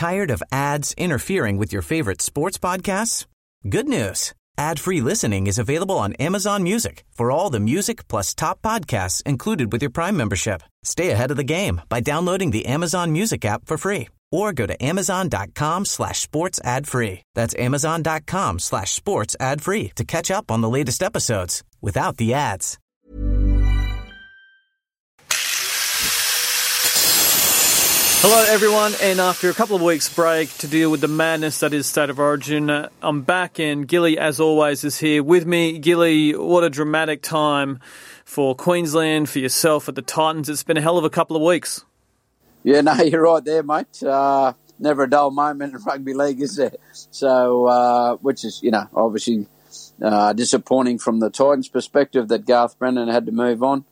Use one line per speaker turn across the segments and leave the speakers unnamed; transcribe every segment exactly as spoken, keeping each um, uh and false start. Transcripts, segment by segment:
Tired of ads interfering with your favorite sports podcasts? Good news. Ad-free listening is available on Amazon Music for all the music plus top podcasts included with your Prime membership. Stay ahead of the game by downloading the Amazon Music app for free or go to amazon.com slash sports ad free. That's amazon.com slash sports ad free to catch up on the latest episodes without the ads.
Hello everyone, and after a couple of weeks break to deal with the madness that is State of Origin, uh, I'm back, and Gilly, as always, is here with me. Gilly, what a dramatic time for Queensland, for yourself at the Titans. It's been a hell of a couple of weeks.
Yeah, no, you're right there, mate. Uh, never a dull moment in rugby league, is there? So, uh, which is, you know, obviously uh, disappointing from the Titans' perspective that Garth Brennan had to move on.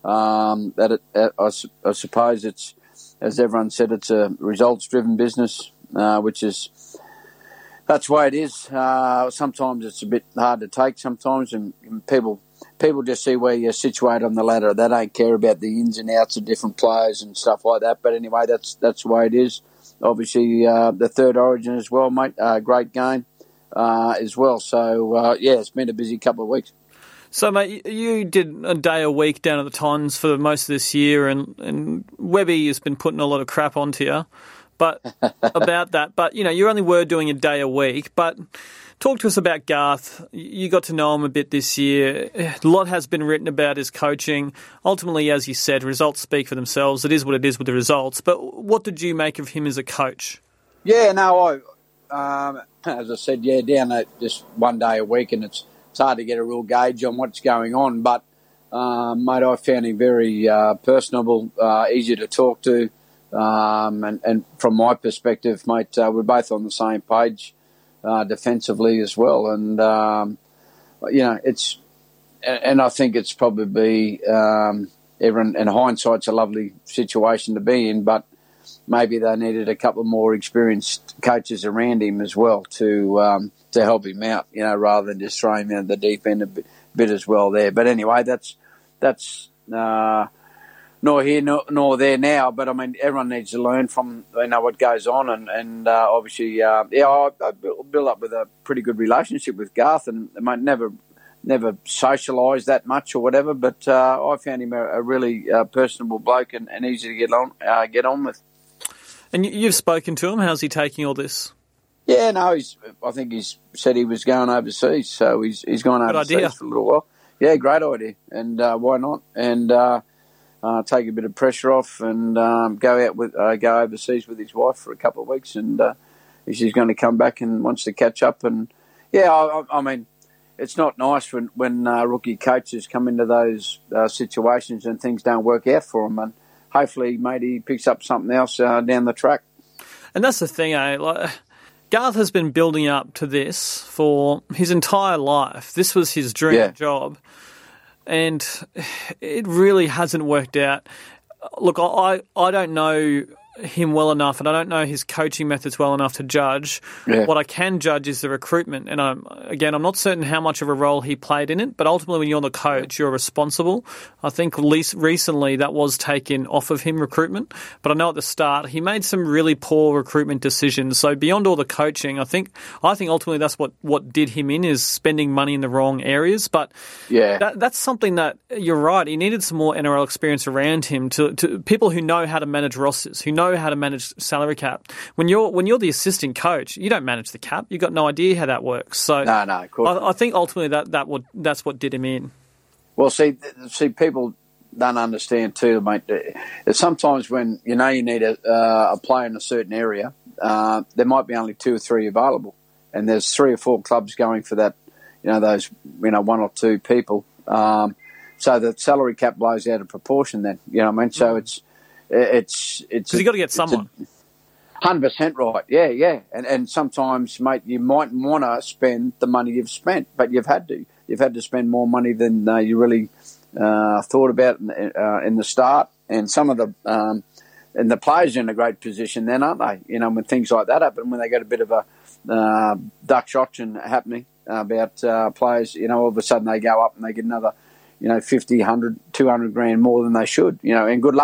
Um, that it, I, I suppose it's, as everyone said, it's a results-driven business, uh, which is, that's the way it is. Uh, sometimes it's a bit hard to take sometimes, and, and people people just see where you're situated on the ladder. They don't care about the ins and outs of different players and stuff like that. But anyway, that's that's the way it is. Obviously, uh, the third Origin as well, mate. Uh, great game uh, as well. So, uh, yeah, it's been a busy couple of weeks.
So, mate, you did a day a week down at the Titans for most of this year, and, and Webby has been putting a lot of crap onto you but about that. But, you know, you only were doing a day a week. But talk to us about Garth. You got to know him a bit this year. A lot has been written about his coaching. Ultimately, as you said, results speak for themselves. It is what it is with the results. But what did you make of him as a coach?
Yeah, no, I, um, as I said, yeah, down at just one day a week, and it's It's hard to get a real gauge on what's going on, but, um, mate, I found him very uh, personable, uh, easy to talk to, um, and, and from my perspective, mate, uh, we're both on the same page uh, defensively as well, and, um, you know, it's, and I think it's probably, um, everyone, in hindsight's a lovely situation to be in, but maybe they needed a couple more experienced coaches around him as well to um, to help him out, you know, rather than just throw him in the deep end a bit, bit as well there. But anyway, that's that's uh, nor here nor, nor there now. But I mean, everyone needs to learn from, you know, what goes on, and and uh, obviously, uh, yeah, I, I built up with a pretty good relationship with Garth, and I might never never socialised that much or whatever. But uh, I found him a, a really uh, personable bloke and, and easy to get on uh, get on with.
And you've spoken to him. How's he taking all this?
Yeah, no, he's. I think he's said he was going overseas, so he's he's gone
Good
overseas
idea.
for a little while. Yeah, great idea, and uh, why not? And uh, uh, take a bit of pressure off, and um, go out with uh, go overseas with his wife for a couple of weeks, and uh, she's going to come back and wants to catch up. And yeah, I, I mean, it's not nice when when uh, rookie coaches come into those uh, situations and things don't work out for them, and hopefully, mate, he picks up something else uh, down the track.
And that's the thing, eh? Like, Garth has been building up to this for his entire life. This was his dream
Yeah.
job, and it really hasn't worked out. Look, I I don't know him well enough, and I don't know his coaching methods well enough to judge.
Yeah.
What I can judge is the recruitment, and I'm, again, I'm not certain how much of a role he played in it, but ultimately when you're the coach, you're responsible. I think least recently that was taken off of him, recruitment, but I know at the start he made some really poor recruitment decisions. So beyond all the coaching, I think I think ultimately that's what, what did him in, is spending money in the wrong areas. But
Yeah,
that, that's something that, you're right, he needed some more N R L experience around him, to, to people who know how to manage rosters, who know how to manage salary cap. When you're when you're the assistant coach, you don't manage the cap. You've got no idea how that works. So
no, no, of course.
I, I think ultimately that, that would that's what did him in.
Well, see, see, people don't understand too, mate. That sometimes when you know you need a, uh, a player in a certain area, uh, there might be only two or three available, and there's three or four clubs going for that. You know, those you know one or two people. Um, so the salary cap blows out of proportion. Then you know what I mean. So it's it's it's
Because you got to get someone.
Hundred percent right. Yeah, yeah. And and sometimes, mate, you might want to spend the money you've spent, but you've had to. You've had to spend more money than uh, you really uh, thought about in, uh, in the start. And some of the um, and the players are in a great position then, aren't they? You know, when things like that happen, when they get a bit of a uh, Dutch auction happening about uh, players, you know, all of a sudden they go up and they get another, you know, fifty, one hundred, two hundred grand more than they should, you know, and good luck to them.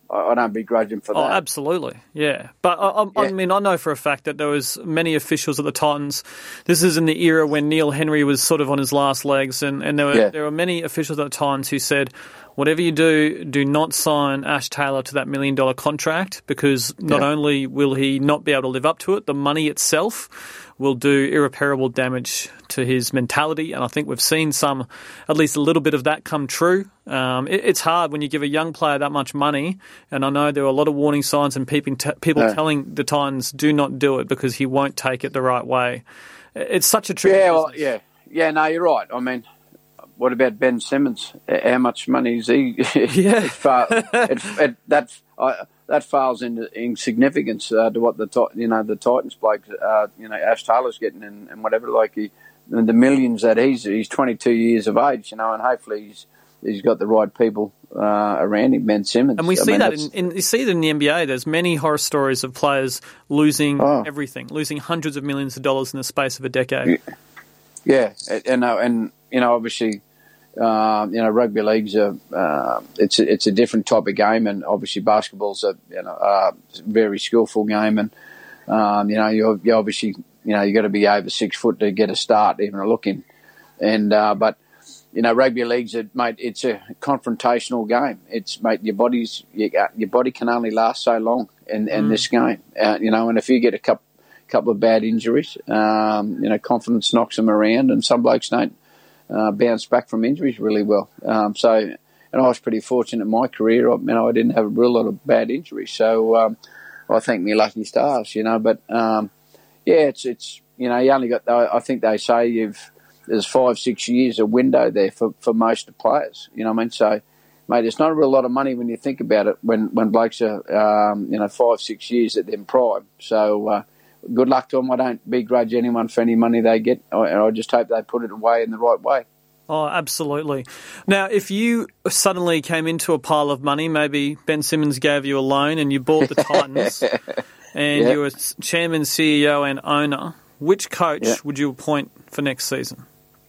I, I don't begrudge him for that.
Oh, absolutely, yeah. But I, I, yeah. I mean, I know for a fact that there was many officials at the Titans. This is in the era when Neil Henry was sort of on his last legs, and, and there were yeah. there were many officials at the Titans who said, whatever you do, do not sign Ash Taylor to that million dollar contract, because not yeah. only will he not be able to live up to it, the money itself will do irreparable damage to his mentality. And I think we've seen some, at least a little bit of that come true. Um, it, it's hard when you give a young player that much money. And I know there were a lot of warning signs and people, t- people yeah. telling the Titans do not do it because he won't take it the right way. It's such a tricky
yeah, well,
business.
yeah, yeah. No, you're right. I mean, what about Ben Simmons? How much money is he?
Yeah,
it, it, it, that I, that fails into insignificance uh, to what the you know the Titans bloke, uh, you know, Ash Taylor's getting and, and whatever. Like he, the millions that he's he's twenty-two years of age, you know, and hopefully he's he's got the right people uh, around him. Ben Simmons,
and we
I
see
mean,
that in, in you see it in the N B A. There's many horror stories of players losing oh. everything, losing hundreds of millions of dollars in the space of a decade.
Yeah, yeah. and uh, and you know, obviously. Uh, you know, rugby league's a uh, it's a, it's a different type of game, and obviously basketball's a you know a very skillful game, and um, you know you you obviously you know you got to be over six foot to get a start, even a look in, and uh, but you know rugby league's a, mate, it's a confrontational game. It's mate, your body's you, your body can only last so long in, in mm. this game, uh, you know, and if you get a couple couple of bad injuries, um, you know, confidence knocks them around, and some blokes don't. Uh, bounce back from injuries really well. Um, so, and I was pretty fortunate in my career. I, you know, I didn't have a real lot of bad injuries. So, um, I thank me lucky stars, you know. But um, yeah, it's it's you know, you only got. I think they say you've there's five six years a window there for, for most of the players. You know what I mean? So, mate, it's not a real lot of money when you think about it. When when blokes are um, you know five six years at their prime. So. Uh, Good luck to them. I don't begrudge anyone for any money they get. I, I just hope they put it away in the right way.
Oh, absolutely. Now, if you suddenly came into a pile of money, maybe Ben Simmons gave you a loan and you bought the Titans and yeah. you were chairman, C E O and owner, which coach yeah. would you appoint for next season?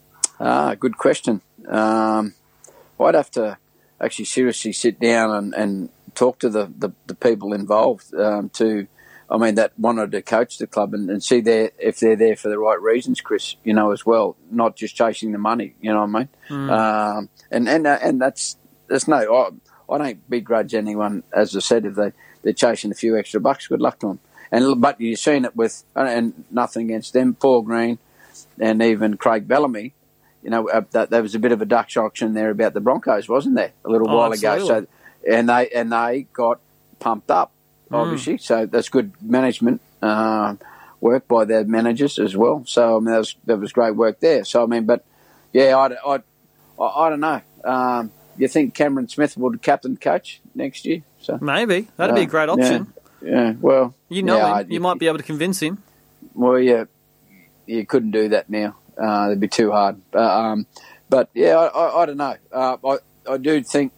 Ah, good question. Um, I'd have to actually seriously sit down and, and talk to the, the, the people involved um, to... I mean, that wanted to coach the club and, and see their, if they're there for the right reasons, Chris, you know, as well, not just chasing the money, you know what I mean? Mm. Um, and, and, uh, and that's, there's no, I, I don't begrudge anyone, as I said, if they, they're chasing a few extra bucks, good luck to them. And, but you've seen it with, and nothing against them, Paul Green and even Craig Bellamy, you know, uh, that, there was a bit of a Dutch auction there about the Broncos, wasn't there, a little
oh,
while
absolutely.
ago? So, and they, and they got pumped up. Obviously, mm. so that's good management uh, work by their managers as well. So I mean, that was that was great work there. So I mean, but yeah, I, I, I, I don't know. Um, you think Cameron Smith would captain coach next year? So
maybe that'd uh, be a great option.
Yeah, yeah. Well,
you know,
yeah,
him. you, you might be able to convince him.
Well, yeah, you couldn't do that now. Uh, it'd be too hard. Uh, um, but yeah, I, I, I don't know. Uh, I I do think.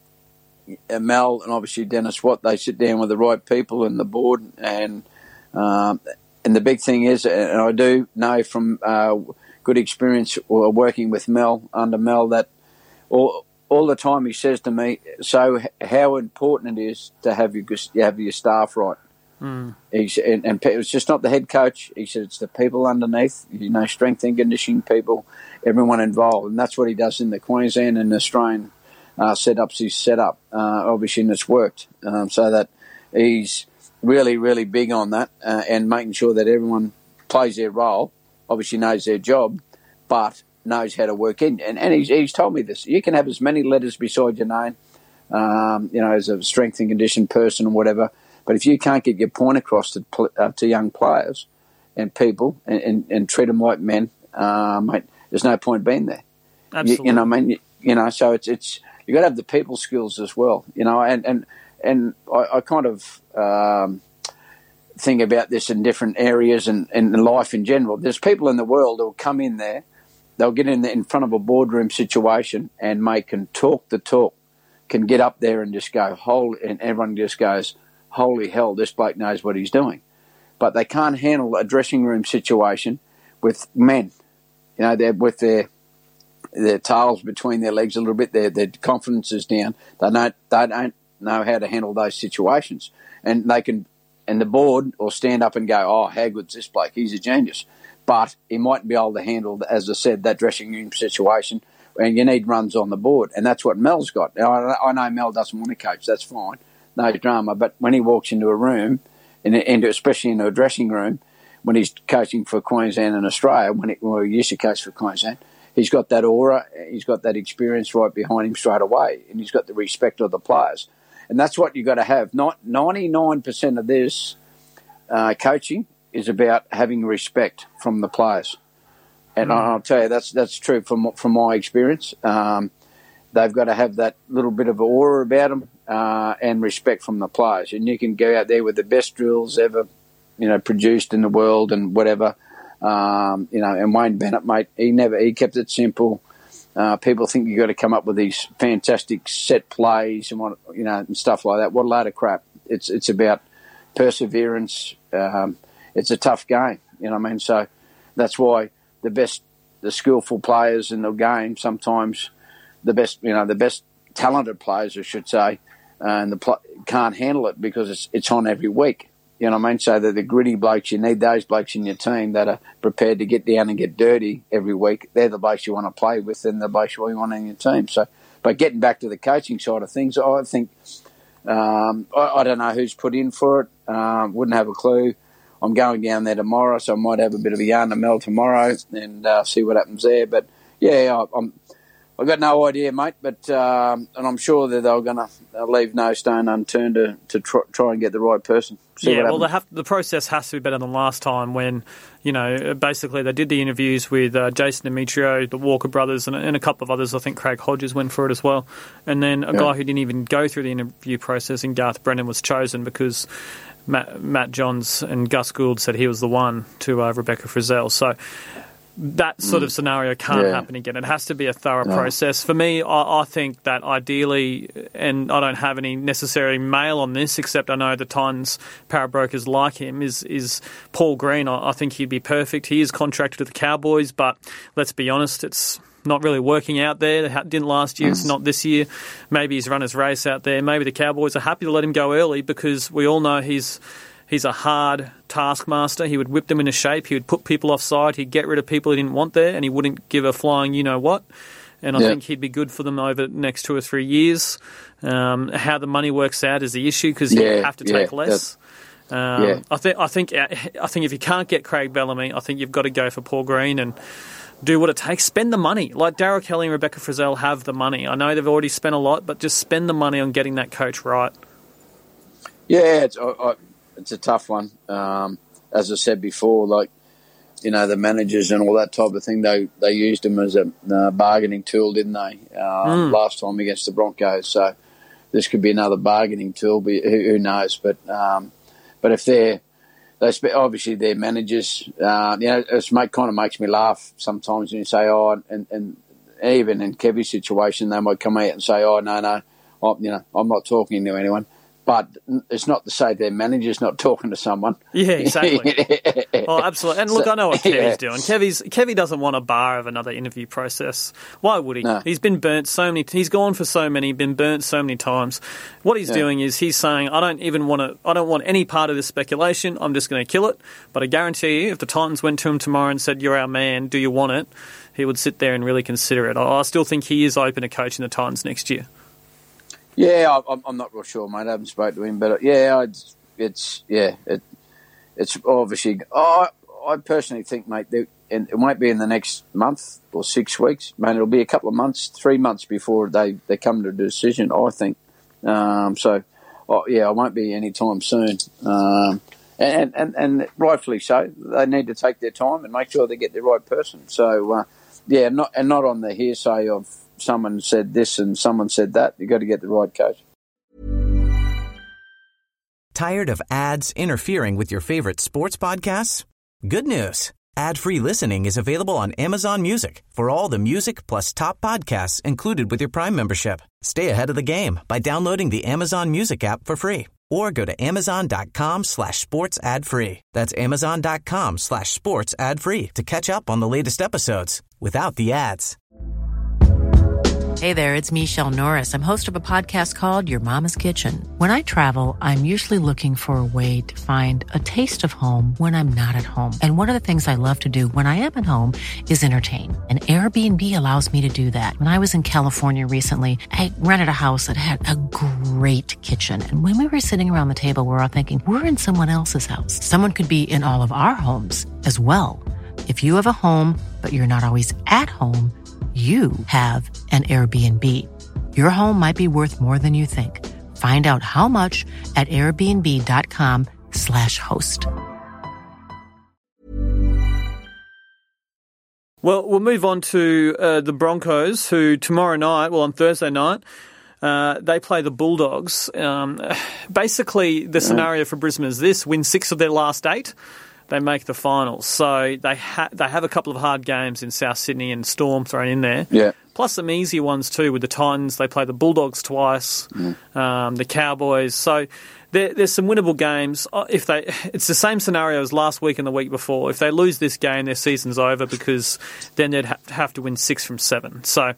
Mel and obviously Dennis Watt, they sit down with the right people in the board, and um, and the big thing is, and I do know from uh, good experience working with Mel under Mel that all all the time he says to me, so how important it is to have your have your staff right. Mm. He's, and, and it's just not the head coach. He said it's the people underneath, you know, strength and conditioning people, everyone involved, and that's what he does in the Queensland and Australian. Uh, setups he's set up, uh, obviously, and it's worked. Um, so that he's really, really big on that uh, and making sure that everyone plays their role, obviously knows their job, but knows how to work in. And, and he's, he's told me this. You can have as many letters beside your name, um, you know, as a strength and condition person or whatever, but if you can't get your point across to, uh, to young players and people and, and, and treat them like men, uh, mate, there's no point being there.
Absolutely.
You, you know what I mean? You, you know, so it's... it's you got to have the people skills as well, you know, and and and I, I kind of um, think about this in different areas and, and in life in general. There's people in the world who will come in there, they'll get in the, in front of a boardroom situation, and mate can talk the talk, can get up there and just go, holy, and everyone just goes, holy hell, this bloke knows what he's doing. But they can't handle a dressing room situation with men, you know, they're with their their tails between their legs a little bit, their their confidence is down. They don't they don't know how to handle those situations, and they can, and the board will stand up and go, "Oh, how good's this bloke? He's a genius," but he mightn't be able to handle, as I said, that dressing room situation. And you need runs on the board, and that's what Mel's got. Now, I know Mel doesn't want to coach. That's fine, no drama. But when he walks into a room, and into, especially into a dressing room, when he's coaching for Queensland and Australia, when he, well, he used to coach for Queensland, he's got that aura, he's got that experience right behind him straight away, and he's got the respect of the players. And that's what you've got to have. Not ninety-nine percent of this uh, coaching is about having respect from the players. And mm. I'll tell you, that's that's true from from my experience. Um, they've got to have that little bit of aura about them uh, and respect from the players. And you can go out there with the best drills ever, you know, produced in the world and whatever. Um, you know, and Wayne Bennett, mate, he never he kept it simple. Uh, people think you've got to come up with these fantastic set plays and what, you know, and stuff like that. What a load of crap! It's it's about perseverance. Um, it's a tough game, you know what I mean? So that's why the best, the skillful players in the game, sometimes the best, you know, the best talented players, I should say, uh, and the pl- can't handle it because it's it's on every week. You know what I mean? So that the gritty blokes, you need those blokes in your team that are prepared to get down and get dirty every week. They're the blokes you want to play with and the blokes you want in your team. So, but getting back to the coaching side of things, I think, um, I, I don't know who's put in for it. Um, wouldn't have a clue. I'm going down there tomorrow, so I might have a bit of a yarn to Mel tomorrow and uh, see what happens there. But, yeah, I, I'm, I've got no idea, mate, but um, and I'm sure that they're going to leave no stone unturned to, to try, try and get the right person. See
yeah, well, they have, the process has to be better than last time when, you know, basically they did the interviews with uh, Jason Demetrio, the Walker brothers, and, and a couple of others. I think Craig Hodges went for it as well. And then a yeah. guy who didn't even go through the interview process, in Garth Brennan, was chosen because Matt, Matt Johns and Gus Gould said he was the one to uh, Rebecca Frizzell. So that sort of scenario can't yeah. happen again. It has to be a thorough no. process. For me, I, I think that ideally, and I don't have any necessary mail on this, except I know the Titans power brokers like him, is is Paul Green. I, I think he'd be perfect. He is contracted to the Cowboys, but let's be honest, it's not really working out there. It didn't last year. It's not this year. Maybe he's run his race out there. Maybe the Cowboys are happy to let him go early because we all know he's he's a hard taskmaster. He would whip them into shape. He would put people offside. He'd get rid of people he didn't want there, and he wouldn't give a flying you-know-what. And I yeah. think he'd be good for them over the next two or three years. Um, how the money works out is the issue because yeah, he'd have to take yeah, less. Um, yeah. I think I think I think if you can't get Craig Bellamy, I think you've got to go for Paul Green and do what it takes. Spend the money. Like Darryl Kelly and Rebecca Frizzell have the money. I know they've already spent a lot, but just spend the money on getting that coach right.
Yeah, it's, I, I, it's a tough one. Um, as I said before, like, you know, the managers and all that type of thing, they they used them as a uh, bargaining tool, didn't they, um, mm. last time against the Broncos. So this could be another bargaining tool, but who, who knows. But um, but if they're, they spe- obviously they're managers, uh, you know, it kind of makes me laugh sometimes when you say, oh, and, and even in Kevy's situation, they might come out and say, oh, no, no, I'm, you know, I'm not talking to anyone. But it's not to say their manager's not talking to someone.
Yeah, exactly. Oh, absolutely. And look, so, I know what Kevy's yeah. doing. Kevy's, Kevy doesn't want a bar of another interview process. Why would he? No. He's been burnt so many. He's gone for so many. Been burnt so many times. What he's yeah. doing is he's saying, I don't even want to. I don't want any part of this speculation. I'm just going to kill it. But I guarantee you, if the Titans went to him tomorrow and said, "You're our man. Do you want it?" he would sit there and really consider it. I, I still think he is open to coaching the Titans next year.
Yeah, I'm, I'm not real sure, mate. I haven't spoken to him, but yeah, it's, it's yeah, it, it's obviously. Oh, I personally think, mate, that it won't be in the next month or six weeks, mate. It'll be a couple of months, three months before they, they come to a decision, I think. Um, so, oh, yeah, it won't be any time soon, um, and, and and rightfully so. They need to take their time and make sure they get the right person. So, uh, yeah, not and not on the hearsay of someone said this and someone said that. You've got to get the right coach.
Tired of ads interfering with your favorite sports podcasts? Good news. Ad-free listening is available on Amazon Music for all the music plus top podcasts included with your Prime membership. Stay ahead of the game by downloading the Amazon Music app for free or go to amazon.com slash sports ad free. That's amazon.com slash sports ad free to catch up on the latest episodes without the ads.
Hey there, it's Michelle Norris. I'm host of a podcast called Your Mama's Kitchen. When I travel, I'm usually looking for a way to find a taste of home when I'm not at home. And one of the things I love to do when I am at home is entertain. And Airbnb allows me to do that. When I was in California recently, I rented a house that had a great kitchen. And when we were sitting around the table, we were all thinking, we're in someone else's house. Someone could be in all of our homes as well. If you have a home, but you're not always at home, you have an Airbnb. Your home might be worth more than you think. Find out how much at airbnb.com slash host.
Well, we'll move on to uh, the Broncos, who tomorrow night, well, on Thursday night, uh, they play the Bulldogs. Um, basically, the scenario for Brisbane is this: win six of their last eight, they make the finals. So they ha- they have a couple of hard games in South Sydney and Storm thrown in there.
Yeah.
Plus some easy ones too with the Titans. They play the Bulldogs twice, mm. um, the Cowboys. So there, there's some winnable games. If they, it's the same scenario as last week and the week before. If they lose this game, their season's over because then they'd ha- have to win six from seven. So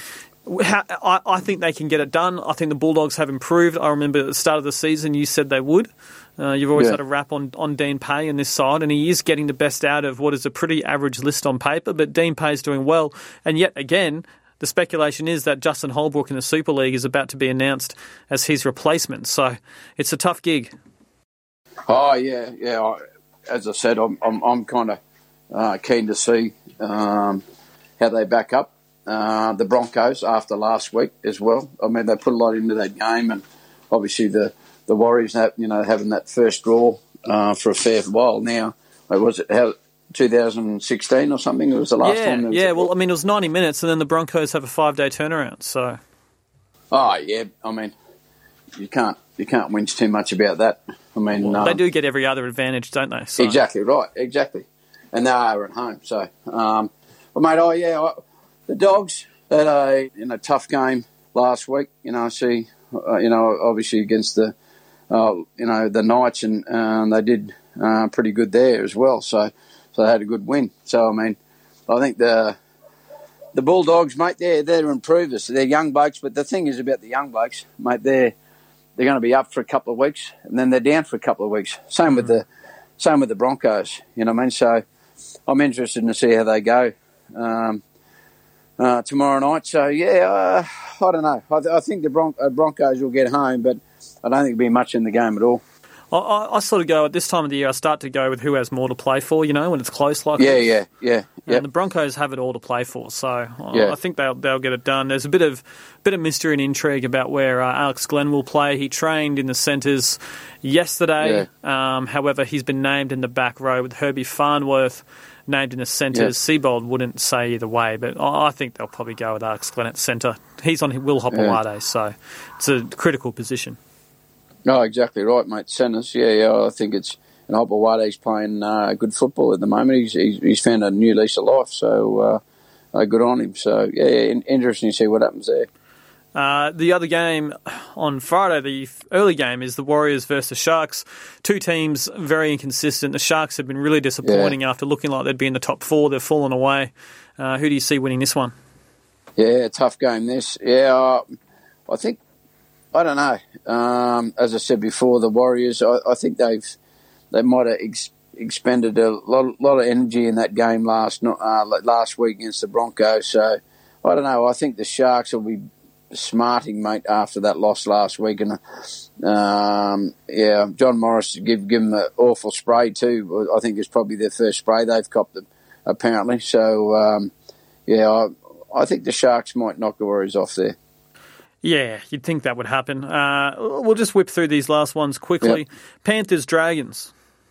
I, I think they can get it done. I think the Bulldogs have improved. I remember at the start of the season you said they would. Uh, you've always
yeah.
had a rap on, on Dean Pay in this side, and he is getting the best out of what is a pretty average list on paper, but Dean Pay's doing well. And yet again, the speculation is that Justin Holbrook in the Super League is about to be announced as his replacement. So it's a tough gig.
Oh, yeah, yeah. I, as I said, I'm I'm, I'm kind of uh, keen to see um, how they back up uh, the Broncos after last week as well. I mean, they put a lot into that game, and obviously the The Warriors, you know, having that first draw uh, for a fair while now. Was it how, twenty sixteen or something? It was the last
yeah,
time.
Yeah, well, I mean, it was ninety minutes, and then the Broncos have a five-day turnaround. So,
oh yeah, I mean, you can't you can't whinge too much about that. I mean,
well,
um,
they do get every other advantage, don't they? So.
Exactly right, exactly, and they are at home. So, um, well, mate, oh yeah, I, the Dogs had a you know tough game last week. You know, I see, uh, you know, obviously against the. Uh, you know, the Knights, and um, they did uh, pretty good there as well. So, so they had a good win. So, I mean, I think the the Bulldogs, mate, they're, they're improvers. They're young blokes, but the thing is about the young blokes, mate, they're they're going to be up for a couple of weeks, and then they're down for a couple of weeks. Same mm-hmm. with the same with the Broncos. You know what I mean? So, I'm interested to see how they go um, uh, tomorrow night. So, yeah, uh, I don't know. I, th- I think the Bron- uh, Broncos will get home, but I don't think there'll be much in the game at all.
I, I, I sort of go, at this time of the year, I start to go with who has more to play for, you know, when it's close like
yeah,
this.
Yeah, yeah, yeah.
And the Broncos have it all to play for, so
yeah.
I think they'll they'll get it done. There's a bit of bit of mystery and intrigue about where uh, Alex Glenn will play. He trained in the centres yesterday. Yeah. Um, however, he's been named in the back row with Herbie Farnworth named in the centres. Yeah. Seibold wouldn't say either way, but I think they'll probably go with Alex Glenn at centre. He's on Will Hopewade, yeah. so it's a critical position.
No, exactly right, mate. Centres, yeah, yeah. I think it's and Hopewade's playing uh, good football at the moment. He's, he's he's found a new lease of life, so uh, uh, good on him. So yeah, yeah, interesting to see what happens there.
Uh, the other game on Friday, the early game, is the Warriors versus the Sharks. Two teams very inconsistent. The Sharks have been really disappointing yeah. after looking like they'd be in the top four. They've fallen away. Uh, who do you see winning this one?
Yeah, tough game this. Yeah, uh, I think. I don't know. Um, as I said before, the Warriors, I, I think they've they might have ex- expended a lot, lot of energy in that game last uh, last week against the Broncos. So I don't know. I think the Sharks will be smarting, mate, after that loss last week. And um, yeah, John Morris give give them an awful spray too. I think it's probably their first spray they've copped, apparently. So um, yeah, I, I think the Sharks might knock the Warriors off there.
Yeah, you'd think that would happen. Uh, we'll just whip through these last ones quickly. Yep. Panthers, Dragons.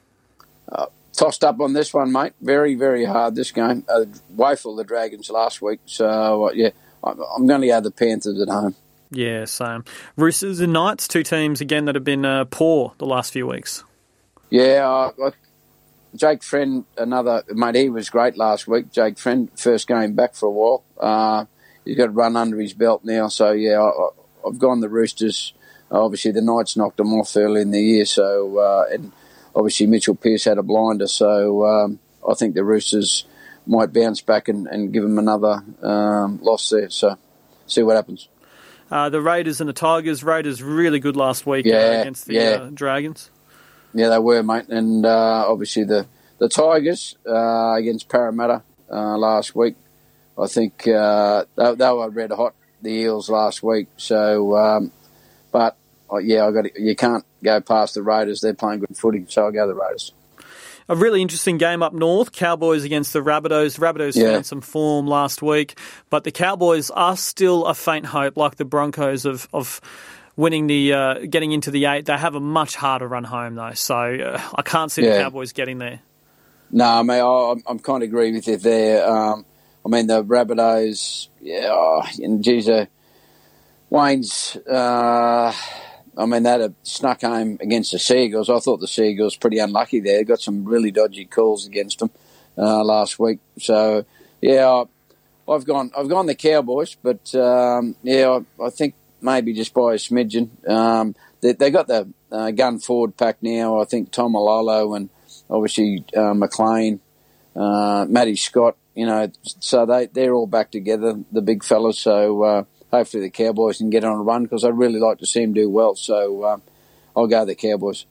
Uh, tossed up on this one, mate. Very, very hard, this game. Uh, woeful, the Dragons last week. So, uh, yeah, I'm going to go the Panthers at home.
Yeah, same. Roosters and Knights, two teams, again, that have been uh, poor the last few weeks.
Yeah, uh, Jake Friend, another, mate, he was great last week. Jake Friend, first game back for a while. Uh, He's got to run under his belt now. So, yeah, I, I've gone the Roosters. Obviously, the Knights knocked them off early in the year. So, uh, and obviously Mitchell Pearce had a blinder. So, um, I think the Roosters might bounce back and, and give them another um, loss there. So, see what happens.
Uh, the Raiders and the Tigers. Raiders really good last week
yeah,
uh, against the
yeah.
uh, Dragons.
Yeah, they were, mate. And uh, obviously the, the Tigers uh, against Parramatta uh, last week. I think uh, they, they were red hot, the Eels, last week. So, um, but, uh, yeah, I got you can't go past the Raiders. They're playing good footy, so I'll go the Raiders.
A really interesting game up north, Cowboys against the Rabbitohs. Rabbitohs
Yeah.
found some form last week, but the Cowboys are still a faint hope, like the Broncos, of, of winning the, uh, getting into the eight. They have a much harder run home, though, so uh, I can't see
Yeah.
the Cowboys getting there.
No, mate, I, I'm kind of agree with you there. Um, I mean, the Rabbitohs, yeah, oh, and geez, uh, Wayne's... Uh, I mean, they had snuck home against the Seagulls. I thought the Seagulls pretty unlucky there. Got some really dodgy calls against them uh, last week. So, yeah, I've gone I've gone the Cowboys, but, um, yeah, I, I think maybe just by a smidgen. Um, they, they got the uh, gun forward pack now. I think Tom Malolo and obviously uh, McLean, uh, Matty Scott, you know, so they, they're all back together, the big fellas. So, uh, hopefully the Cowboys can get on a run because I'd really like to see them do well. So um, I'll go the Cowboys.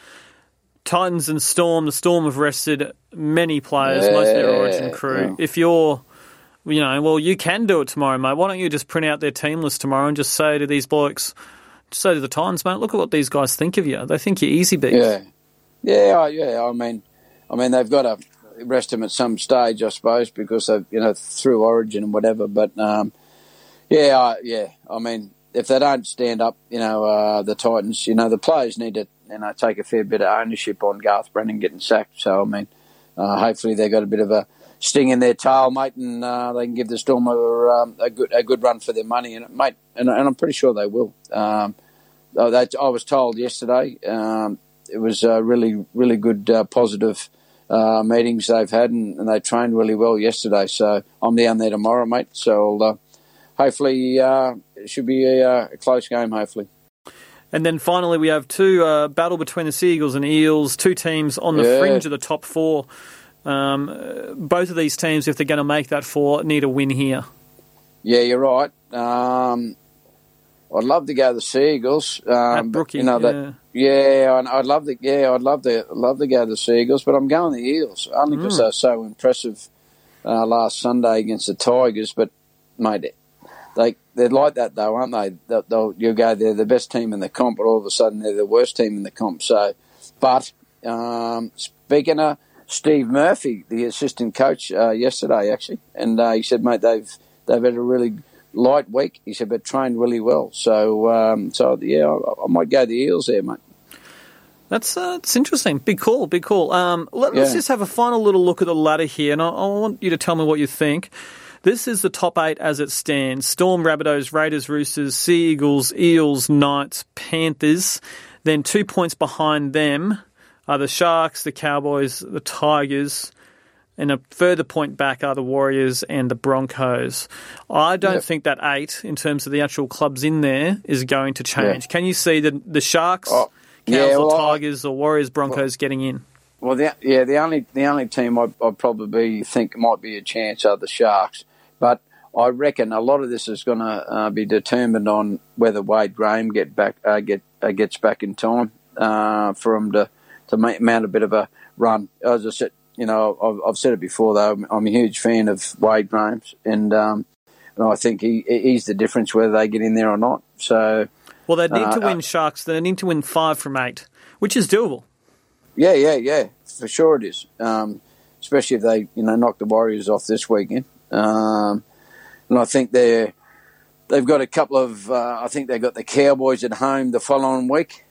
Titans and Storm. The Storm have rested many players,
Yeah,
most of their Origin crew.
yeah.
If you're, you know, well, you can do it tomorrow, mate. Why don't you just print out their team list tomorrow and just say to these blokes, just say to the Titans, mate, look at what these guys think of you. They think you're easy beats.
Yeah, yeah, I- yeah. I mean, I mean they've got to rest them at some stage, I suppose, because they, you know, through Origin and whatever. But um, yeah, I, yeah. I mean, if they don't stand up, you know, uh, the Titans, you know, the players need to, you know, take a fair bit of ownership on Garth Brennan getting sacked. So I mean, uh, hopefully they've got a bit of a sting in their tail, mate, and uh, they can give the Storm a, um, a good a good run for their money, and mate, and, and I'm pretty sure they will. Um, they, I was told yesterday um, it was uh, really really good uh, positive uh, meetings they've had, and, and they trained really well yesterday. So I'm down there tomorrow, mate. So I'll, uh, hopefully uh, it should be a, a close game. Hopefully.
And then finally, we have two uh, battle between the Seagulls and Eels, two teams on the
Yeah.
fringe of the top four. Um, uh, both of these teams, if they're going to make that four, need a win here.
Yeah, you're right. Um, I'd love to go the Seagulls. Um,
At Brookie,
you know
yeah.
that. Yeah, I'd- I'd love to. Yeah, I'd love to. Love to go the Seagulls, but I'm going the Eels only because
Mm.
they were so impressive uh, last Sunday against the Tigers. But mate, they they're like that though, aren't they? They'll, they'll you'll go they're the best team in the comp, but all of a sudden they're the worst team in the comp. So, but um, speaking of Steve Murphy, the assistant coach, uh, yesterday actually, and uh, he said, mate, they've they've had a really light week. He said, but trained really well. So, um, so yeah, I, I might go the Eels there, mate.
That's uh, it's interesting. Big call, big call. Um, let, us
Yeah.
just have a final little look at the ladder here, and I, I want you to tell me what you think. This is the top eight as it stands. Storm, Rabbitohs, Raiders, Roosters, Sea Eagles, Eels, Knights, Panthers. Then two points behind them are the Sharks, the Cowboys, the Tigers, and a further point back are the Warriors and the Broncos. I don't
Yep.
think that eight, in terms of the actual clubs in there, is going to change.
Yeah.
Can you see the, the Sharks,
Oh,
Cows
yeah,
or
well, I-
Tigers or Warriors, Broncos getting in?
Well, the, yeah, the only the only team I I probably think might be a chance are the Sharks, but I reckon a lot of this is going to uh, be determined on whether Wade Graham get back uh, get uh, gets back in time uh, for him to to ma- mount a bit of a run. As I said, you know, I've, I've said it before though. I'm, I'm a huge fan of Wade Graham's, and um, and I think he he's the difference whether they get in there or not. So.
Well, they need
Uh,
to win
uh,
Sharks. They need to win five from eight, which is doable.
Yeah, yeah, yeah, for sure it is. Um, especially if they, you know, knock the Warriors off this weekend. Um, and I think they're they've got a couple of. Uh, I think they've got the Cowboys at home the following week,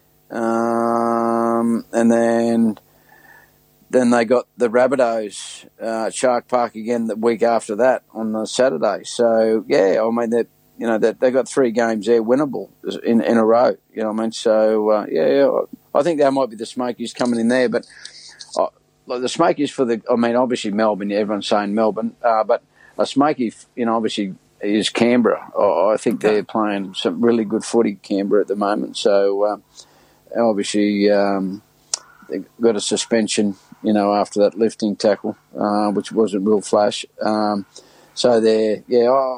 um, and then then they got the Rabbitohs uh, at Shark Park again the week after that on the Saturday. So yeah, I mean that. You know, that they got three games there winnable in in a row. You know what I mean? So, uh, yeah, yeah, I think that might be the Smokies coming in there. But uh, like the Smokies for the, I mean, obviously Melbourne, everyone's saying Melbourne. Uh, but a Smoky, you know, obviously is Canberra. I, I think they're playing some really good footy, Canberra, at the moment. So, uh, obviously um, they got a suspension, you know, after that lifting tackle, uh, which wasn't real flash. Um, so they're, yeah, I,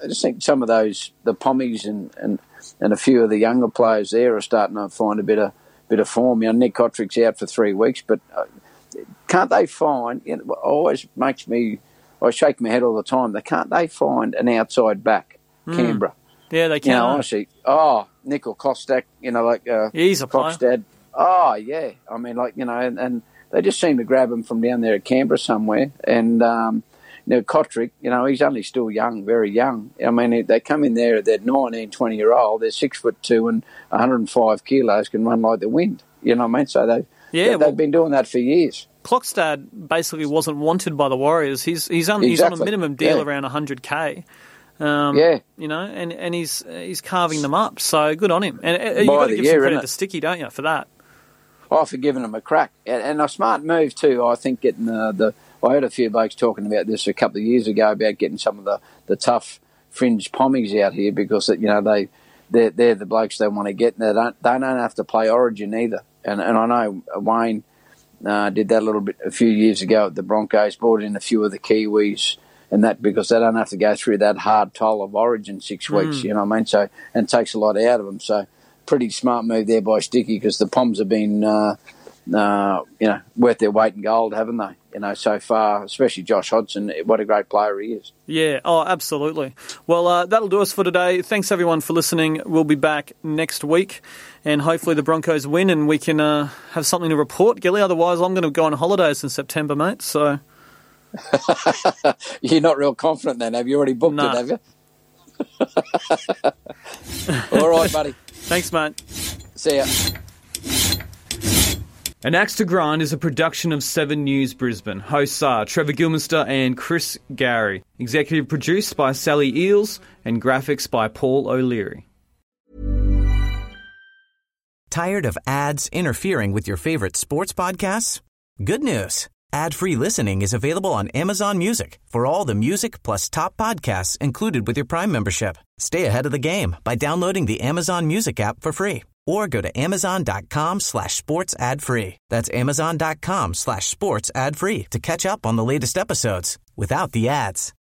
I just think some of those, the Pommies and, and, and a few of the younger players there are starting to find a bit of bit of form. You know, Nick Kotrick's out for three weeks, but uh, can't they find? You know, always makes me. I shake my head all the time. They can't they find an outside back, mm. Canberra?
Yeah, they can.
You know, honestly, oh, Nickel Kostak, you know, like uh,
yeah, he's a
Kokstad. Oh, yeah. I mean, like, you know, and, and they just seem to grab him from down there at Canberra somewhere. And, um, you know, Kotrick, you know, he's only still young, very young. I mean, they come in there, they're nineteen, twenty-year-old, they're six foot two and one hundred five kilos, can run like the wind. You know what I mean? So they, yeah, they, well, they've been doing that for years.
Klokstad basically wasn't wanted by the Warriors. He's he's on, exactly. he's on a minimum deal yeah. around one hundred K. Um, yeah. You know, and, and he's he's carving them up. So good on him. And uh, you've got to give year, some credit to Sticky, don't you, for that?
Oh, for giving them a crack. And, and a smart move too, I think, getting the, the... I heard a few blokes talking about this a couple of years ago about getting some of the, the tough fringe Pommies out here because, you know, they, they're, they're the blokes they want to get. And they don't, they don't have to play Origin either. And, and I know Wayne uh, did that a little bit a few years ago at the Broncos, brought in a few of the Kiwis and that because they don't have to go through that hard toll of Origin six weeks, mm. you know what I mean? So, and it takes a lot out of them. So pretty smart move there by Sticky because the Poms have been, uh, uh, you know, worth their weight in gold, haven't they? You know, so far, especially Josh Hodgson, what a great player he is.
Yeah, oh, absolutely. Well, uh, that'll do us for today. Thanks, everyone, for listening. We'll be back next week, and hopefully the Broncos win and we can uh, have something to report, Gilly. Otherwise, I'm going to go on holidays in September, mate, so...
You're not real confident then, have you? Already booked nah. it, have you? All right, buddy.
Thanks, mate.
See ya.
An Axe to Grind is a production of Seven News Brisbane. Hosts are Trevor Gilminster and Chris Gary. Executive produced by Sally Eels and graphics by Paul O'Leary.
Tired of ads interfering with your favorite sports podcasts? Good news. Ad-free listening is available on Amazon Music for all the music plus top podcasts included with your Prime membership. Stay ahead of the game by downloading the Amazon Music app for free or go to amazon.com slash sports ad free. That's amazon.com slash sports ad free to catch up on the latest episodes without the ads.